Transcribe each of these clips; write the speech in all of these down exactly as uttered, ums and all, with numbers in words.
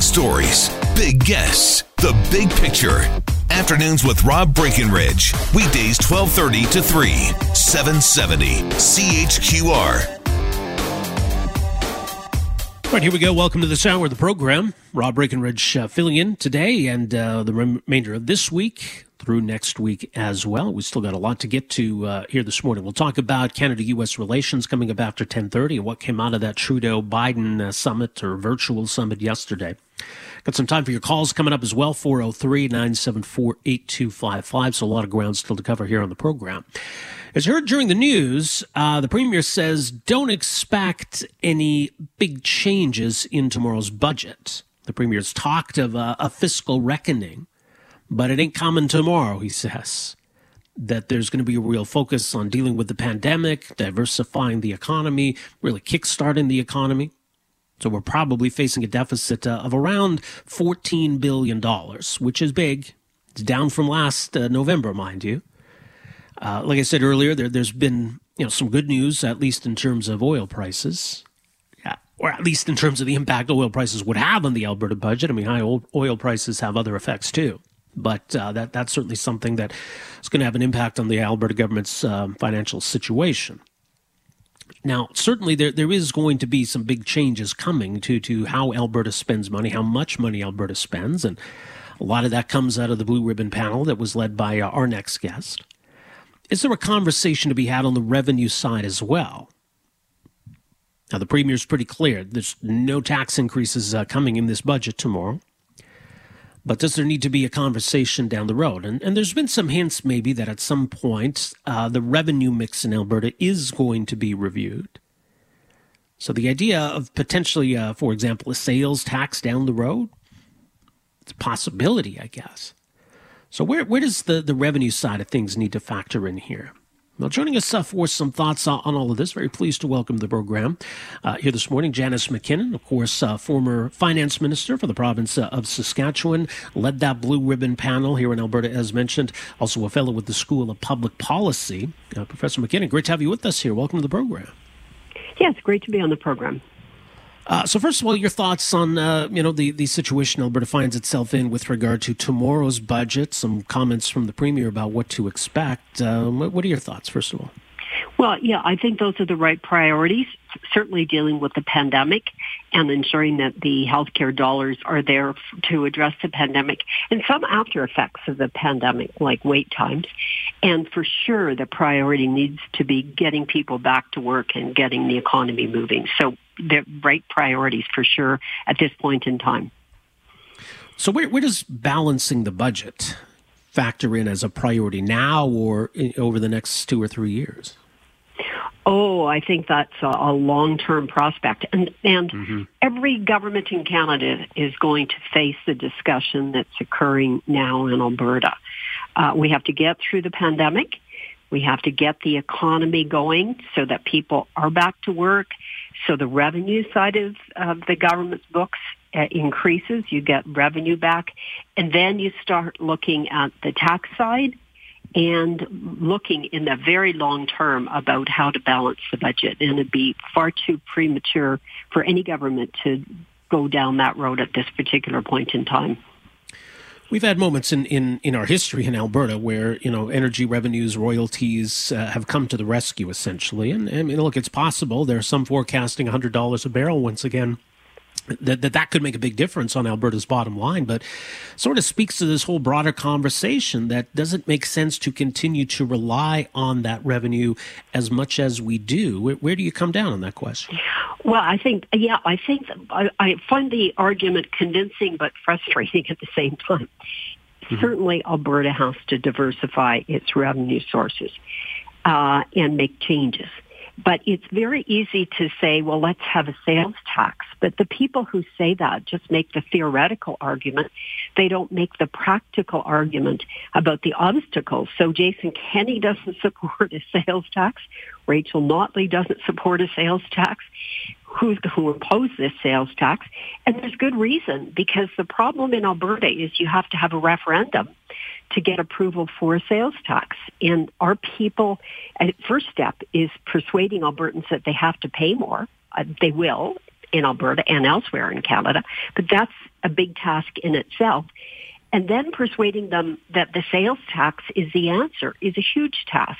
stories, big guests, the big picture. Afternoons with Rob Breckenridge. Weekdays twelve thirty to three, seven seventy C H Q R. All right, here we go. Welcome to this hour of the program. Rob Breckenridge uh, filling in today and uh, the remainder of this week through next week as well. We still got a lot to get to uh, here this morning. We'll talk about Canada-U S relations coming up after ten thirty and what came out of that Trudeau-Biden uh, summit or virtual summit yesterday. Got some time for your calls coming up as well, four oh three, nine seven four, eight two five five. So a lot of ground still to cover here on the program. As heard during the news, uh, the Premier says don't expect any big changes in tomorrow's budget. The Premier's talked of a, a fiscal reckoning, but it ain't coming tomorrow, he says. That there's going to be a real focus on dealing with the pandemic, diversifying the economy, really kickstarting the economy. So we're probably facing a deficit uh, of around fourteen billion dollars, which is big. It's down from last uh, November, mind you. Uh, like I said earlier, there, there's been you know some good news, at least in terms of oil prices, yeah, or at least in terms of the impact oil prices would have on the Alberta budget. I mean, high oil prices have other effects too, but uh, that that's certainly something that is going to have an impact on the Alberta government's um, financial situation. Now, certainly there there is going to be some big changes coming to to how Alberta spends money, how much money Alberta spends, and a lot of that comes out of the Blue Ribbon panel that was led by uh, our next guest. Is there a conversation to be had on the revenue side as well? Now, the Premier's pretty clear. There's no tax increases uh, coming in this budget tomorrow. But does there need to be a conversation down the road? And, and there's been some hints maybe that at some point uh, the revenue mix in Alberta is going to be reviewed. So the idea of potentially, uh, for example, a sales tax down the road, it's a possibility, I guess. So where where does the, the revenue side of things need to factor in here? Well, joining us uh, for some thoughts on, on all of this, very pleased to welcome the program uh, here this morning, Janice McKinnon, of course, uh, former finance minister for the province uh, of Saskatchewan, led that Blue Ribbon panel here in Alberta, as mentioned, also a fellow with the School of Public Policy. Uh, Professor McKinnon, great to have you with us here. Welcome to the program. Yeah, it's great to be on the program. Uh, so first of all, your thoughts on uh, you know the, the situation Alberta finds itself in with regard to tomorrow's budget, some comments from the Premier about what to expect. Um, what are your thoughts, first of all? Well, yeah, I think those are the right priorities, certainly dealing with the pandemic and ensuring that the healthcare dollars are there to address the pandemic and some after effects of the pandemic, like wait times. And for sure, the priority needs to be getting people back to work and getting the economy moving. So the right priorities for sure at this point in time. So where, where does balancing the budget factor in as a priority now or in, over the next two or three years? Oh, I think that's a, a long-term prospect. And, and mm-hmm. every government in Canada is going to face the discussion that's occurring now in Alberta. Uh, we have to get through the pandemic. We have to get the economy going so that people are back to work. So the revenue side of uh, the government's books uh, increases. You get revenue back. And then you start looking at the tax side and looking in the very long term about how to balance the budget. And it'd be far too premature for any government to go down that road at this particular point in time. We've had moments in, in, in our history in Alberta where, you know, energy revenues, royalties uh, have come to the rescue, essentially. And, I mean, look, it's possible. There are some forecasting one hundred dollars a barrel once again. That, that that could make a big difference on Alberta's bottom line, but sort of speaks to this whole broader conversation that doesn't make sense to continue to rely on that revenue as much as we do. Where, where do you come down on that question? Well, I think, yeah, I think I, I find the argument convincing but frustrating at the same time. Mm-hmm. Certainly, Alberta has to diversify its revenue sources uh, and make changes. But it's very easy to say, well, let's have a sales tax. But the people who say that just make the theoretical argument. They don't make the practical argument about the obstacles. So Jason Kenney doesn't support a sales tax. Rachel Notley doesn't support a sales tax. Who's who imposed this sales tax? And there's good reason, because the problem in Alberta is you have to have a referendum to get approval for a sales tax. And our people, uh, first step is persuading Albertans that they have to pay more. Uh, they will. in Alberta and elsewhere in Canada, but that's a big task in itself. And then persuading them that the sales tax is the answer is a huge task.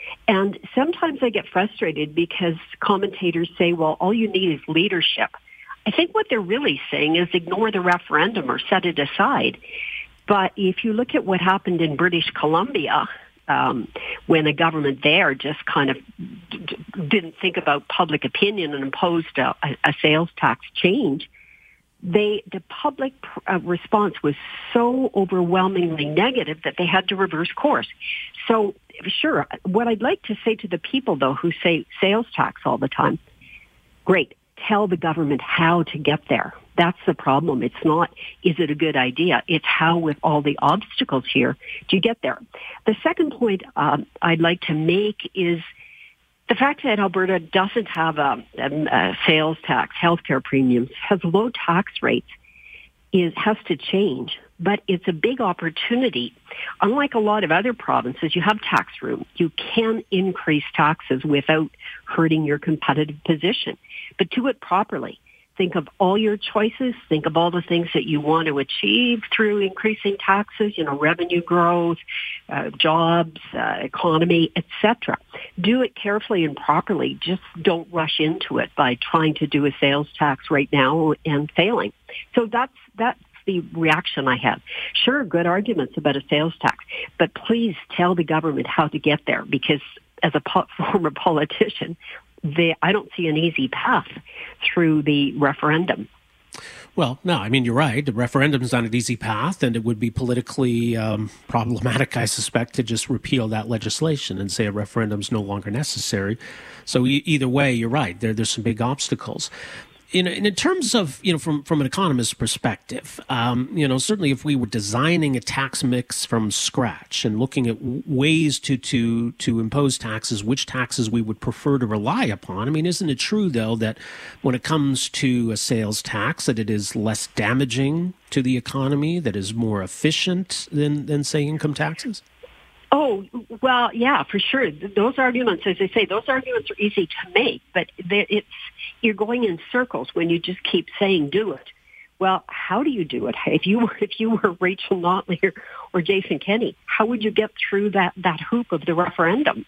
And sometimes I get frustrated because commentators say, well, all you need is leadership. I think what they're really saying is ignore the referendum or set it aside. But if you look at what happened in British Columbia, um, when the government there just kind of d- d- didn't think about public opinion and imposed a, a sales tax change, they the public uh, response was so overwhelmingly negative that they had to reverse course. So, sure, what I'd like to say to the people, though, who say sales tax all the time, great, tell the government how to get there. That's the problem. It's not, is it a good idea? It's how, with all the obstacles here, do you get there? The second point um, I'd like to make is the fact that Alberta doesn't have a, a, a sales tax, healthcare premiums, has low tax rates, is has to change. But it's a big opportunity. Unlike a lot of other provinces, you have tax room. You can increase taxes without hurting your competitive position. But do it properly. Think of all your choices. Think of all the things that you want to achieve through increasing taxes, you know, revenue growth, uh, jobs, uh, economy, et cetera. Do it carefully and properly. Just don't rush into it by trying to do a sales tax right now and failing. So that's that's the reaction I have. Sure, good arguments about a sales tax, but please tell the government how to get there, because as a po- former politician, They, I don't see an easy path through the referendum. Well, no, I mean, you're right. The referendum is not an easy path, and it would be politically um, problematic, I suspect, to just repeal that legislation and say a referendum is no longer necessary. So e- either way, you're right. There, there's some big obstacles. In, in terms of, you know, from, from an economist's perspective, um, you know, certainly if we were designing a tax mix from scratch and looking at w- ways to, to, to impose taxes, which taxes we would prefer to rely upon. I mean, isn't it true, though, that when it comes to a sales tax, that it is less damaging to the economy, that is more efficient than, than say, income taxes? Oh, well, yeah, for sure. Those arguments, as I say, those arguments are easy to make, but it's you're going in circles when you just keep saying do it. Well, how do you do it? If you were if you were Rachel Notley or, or Jason Kenney, how would you get through that, that hoop of the referendum?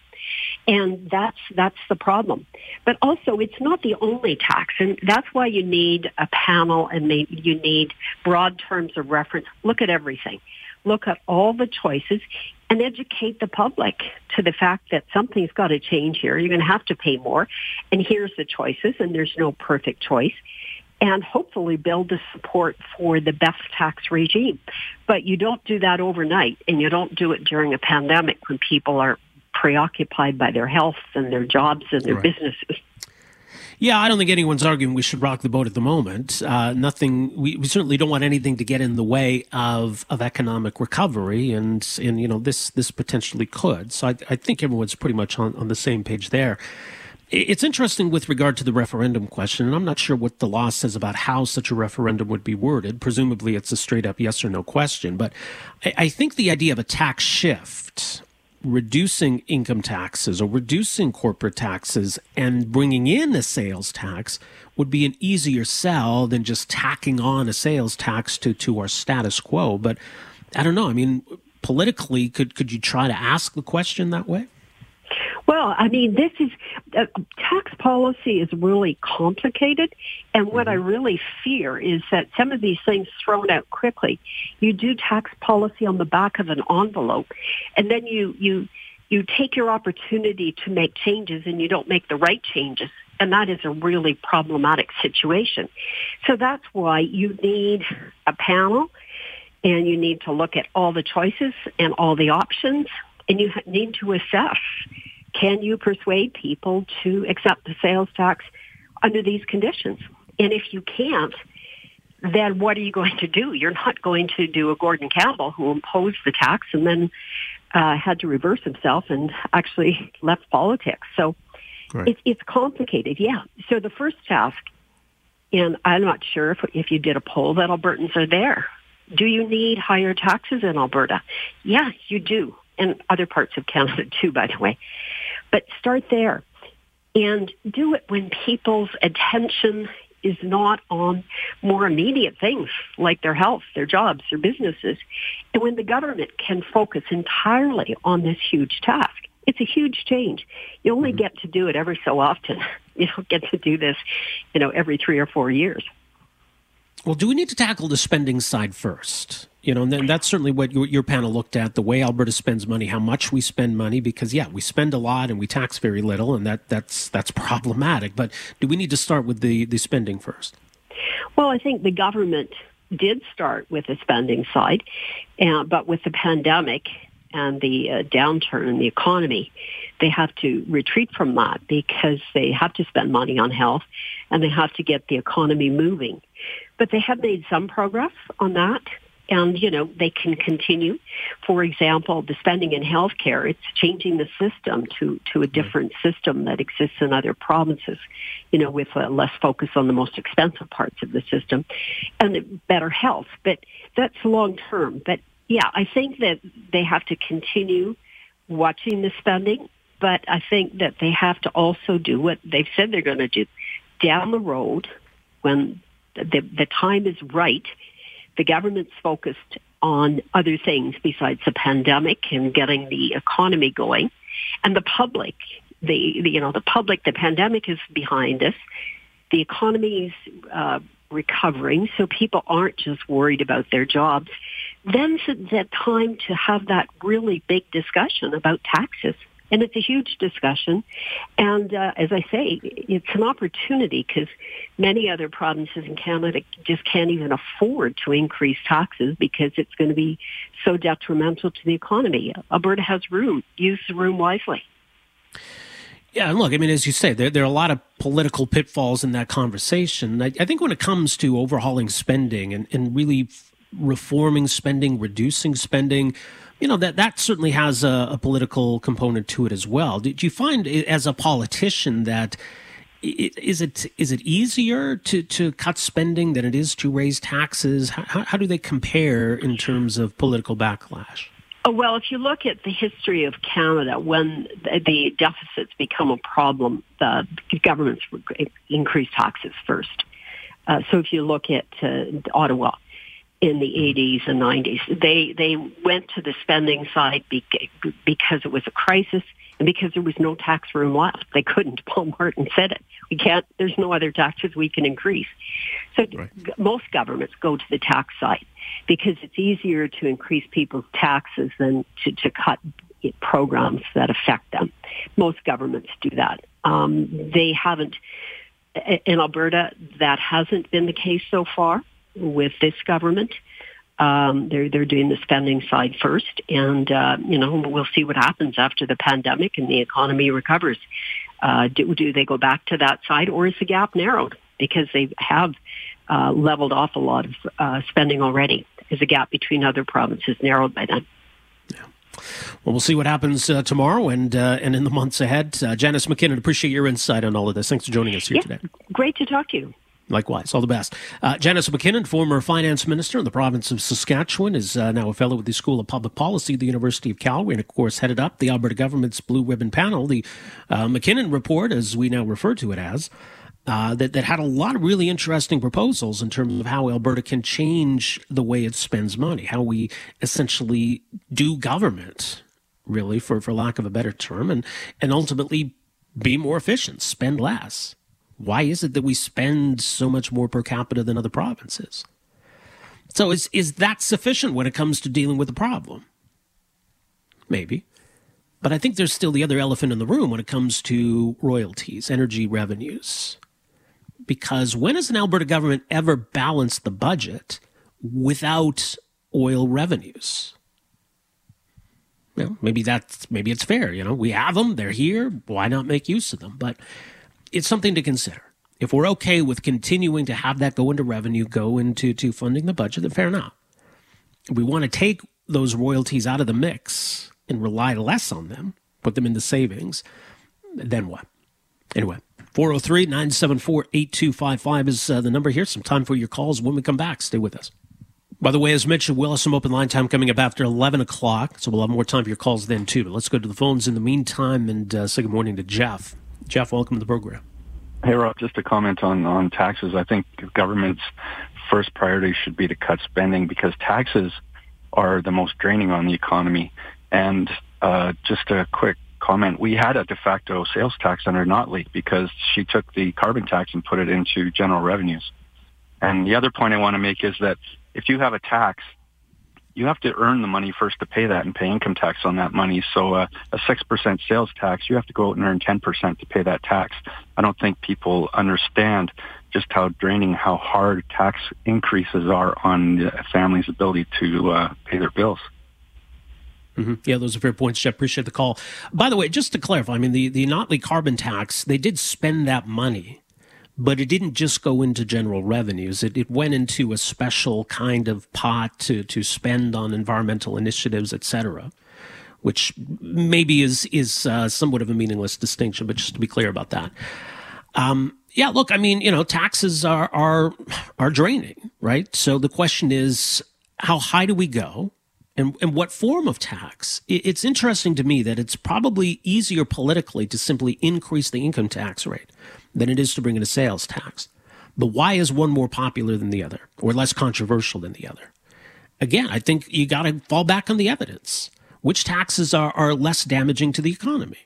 And that's that's the problem. But also, it's not the only tax, and that's why you need a panel and they, you need broad terms of reference. Look at everything. Look at all the choices and educate the public to the fact that something's got to change here. You're going to have to pay more. And here's the choices, and there's no perfect choice. And hopefully build the support for the best tax regime. But you don't do that overnight, and you don't do it during a pandemic when people are preoccupied by their health and their jobs and their right. businesses. Yeah, I don't think anyone's arguing we should rock the boat at the moment. Uh, nothing. We, we certainly don't want anything to get in the way of, of economic recovery, and and you know this this potentially could. So I, I think everyone's pretty much on, on the same page there. It's interesting with regard to the referendum question, and I'm not sure what the law says about how such a referendum would be worded. Presumably, it's a straight up yes or no question. But I, I think the idea of a tax shift, reducing income taxes or reducing corporate taxes and bringing in a sales tax would be an easier sell than just tacking on a sales tax to, to our status quo. But I don't know. I mean, politically, could, could you try to ask the question that way? Well, I mean, this is uh, tax policy is really complicated. And what mm-hmm. I really fear is that some of these things thrown out quickly. You do tax policy on the back of an envelope, and then you, you, you take your opportunity to make changes and you don't make the right changes. And that is a really problematic situation. So that's why you need a panel, and you need to look at all the choices and all the options, and you need to assess, can you persuade people to accept the sales tax under these conditions? And if you can't, then what are you going to do? You're not going to do a Gordon Campbell who imposed the tax and then uh, had to reverse himself and actually left politics. So right. it's, it's complicated, yeah. So the first task, and I'm not sure if, if you did a poll that Albertans are there. Do you need higher taxes in Alberta? Yes, you do. And other parts of Canada too, by the way. But start there and do it when people's attention is not on more immediate things like their health, their jobs, their businesses. And when the government can focus entirely on this huge task, it's a huge change. You only get to do it every so often. You don't get to do this, you know, every three or four years. Well, do we need to tackle the spending side first? You know, and then that's certainly what your, your panel looked at, the way Alberta spends money, how much we spend money, because, yeah, we spend a lot and we tax very little, and that, that's that's problematic. But do we need to start with the, the spending first? Well, I think the government did start with the spending side, uh, but with the pandemic and the uh, downturn in the economy, they have to retreat from that because they have to spend money on health and they have to get the economy moving. But they have made some progress on that. And, you know, they can continue. For example, the spending in healthcare, it's changing the system to, to a different system that exists in other provinces, you know, with uh, less focus on the most expensive parts of the system and better health. But that's long term. But, yeah, I think that they have to continue watching the spending, but I think that they have to also do what they've said they're going to do. Down the road, when the, the time is right, the government's focused on other things besides the pandemic and getting the economy going. And the public, the, the you know, the public, the pandemic is behind us. The economy is uh, recovering, so people aren't just worried about their jobs. Then's the time to have that really big discussion about taxes. And it's a huge discussion. And uh, as I say, it's an opportunity because many other provinces in Canada just can't even afford to increase taxes because it's going to be so detrimental to the economy. Alberta has room. Use the room wisely. Yeah, and look, I mean, as you say, there, there are a lot of political pitfalls in that conversation. I, I think when it comes to overhauling spending and, and really reforming spending, reducing spending, you know, that, that certainly has a, a political component to it as well. Do you find, as a politician, that it, is it is it easier to, to cut spending than it is to raise taxes? How, how do they compare in terms of political backlash? Oh, well, if you look at the history of Canada, when the deficits become a problem, the governments increase taxes first. Uh, so if you look at uh, Ottawa, in the eighties and nineties. They they went to the spending side because it was a crisis and because there was no tax room left. They couldn't. Paul Martin said it. We can't. There's no other taxes we can increase. So right. Most governments go to the tax side because it's easier to increase people's taxes than to, to cut programs that affect them. Most governments do that. Um, they haven't. In Alberta, that hasn't been the case so far. With this government, um, they're they're doing the spending side first, and uh, you know we'll see what happens after the pandemic and the economy recovers. Uh, do, do they go back to that side, or is the gap narrowed because they have uh, leveled off a lot of uh, spending already? Is the gap between other provinces narrowed by then? Yeah. Well, we'll see what happens uh, tomorrow and uh, and in the months ahead. Uh, Janice MacKinnon, appreciate your insight on all of this. Thanks for joining us here yeah, today. Great to talk to you. Likewise. All the best. Uh, Janice MacKinnon, former finance minister in the province of Saskatchewan, is uh, now a fellow with the School of Public Policy at the University of Calgary and, of course, headed up the Alberta government's Blue Ribbon Panel, the uh, MacKinnon Report, as we now refer to it as, uh, that, that had a lot of really interesting proposals in terms of how Alberta can change the way it spends money, how we essentially do government, really, for, for lack of a better term, and, and ultimately be more efficient, spend less. Why is it that we spend so much more per capita than other provinces? So is is that sufficient when it comes to dealing with the problem? Maybe. But I think there's still the other elephant in the room when it comes to royalties, energy revenues. Because when has an Alberta government ever balanced the budget without oil revenues? You know, maybe that's maybe it's fair. You know, we have them, they're here. Why not make use of them? But it's something to consider. If we're okay with continuing to have that go into revenue, go into to funding the budget, then fair enough. If we want to take those royalties out of the mix and rely less on them, put them into savings, then what? Anyway, four oh three, nine seven four, eight two five five is uh, the number here. Some time for your calls when we come back. Stay with us. By the way, as mentioned, we'll have some open line time coming up after eleven o'clock, so we'll have more time for your calls then, too. But let's go to the phones in the meantime and uh, say good morning to Jeff. Jeff, welcome to the program. Hey, Rob, just a comment on, on taxes. I think government's first priority should be to cut spending because taxes are the most draining on the economy. And uh, just a quick comment, we had a de facto sales tax under Notley because she took the carbon tax and put it into general revenues. And the other point I want to make is that if you have a tax, you have to earn the money first to pay that and pay income tax on that money. So uh, a six percent sales tax, you have to go out and earn ten percent to pay that tax. I don't think people understand just how draining, how hard tax increases are on a family's ability to uh, pay their bills. Mm-hmm. Yeah, those are fair points, Jeff. Appreciate the call. By the way, just to clarify, I mean, the, the Notley carbon tax, they did spend that money, but it didn't just go into general revenues. It, it went into a special kind of pot to, to spend on environmental initiatives, et cetera, which maybe is, is uh, somewhat of a meaningless distinction, but just to be clear about that. Um, yeah, look, I mean, you know, taxes are, are, are draining, right? So the question is, how high do we go? And, and what form of tax? It's interesting to me that it's probably easier politically to simply increase the income tax rate than it is to bring in a sales tax. But why is one more popular than the other or less controversial than the other? Again, I think you got to fall back on the evidence. Which taxes are, are less damaging to the economy?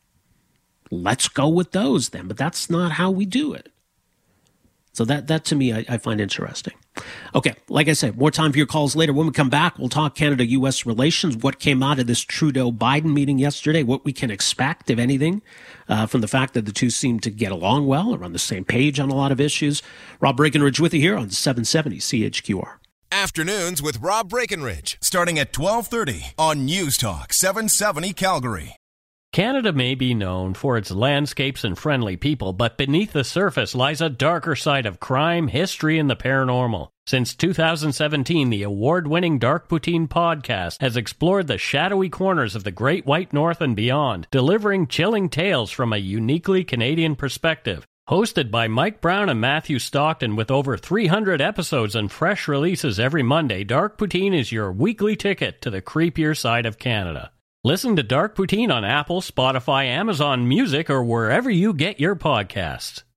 Let's go with those then, but that's not how we do it. So that, that to me, I, I find interesting. Okay, like I said, more time for your calls later. When we come back, we'll talk Canada-U S relations, what came out of this Trudeau-Biden meeting yesterday, what we can expect, if anything, uh, from the fact that the two seem to get along well, are on the same page on a lot of issues. Rob Breckenridge with you here on seven seventy C H Q R. Afternoons with Rob Breckenridge, starting at twelve thirty on News Talk seven seventy Calgary. Canada may be known for its landscapes and friendly people, but beneath the surface lies a darker side of crime, history, and the paranormal. Since two thousand seventeen, the award-winning Dark Poutine podcast has explored the shadowy corners of the Great White North and beyond, delivering chilling tales from a uniquely Canadian perspective. Hosted by Mike Brown and Matthew Stockton with over three hundred episodes and fresh releases every Monday, Dark Poutine is your weekly ticket to the creepier side of Canada. Listen to Dark Poutine on Apple, Spotify, Amazon Music, or wherever you get your podcasts.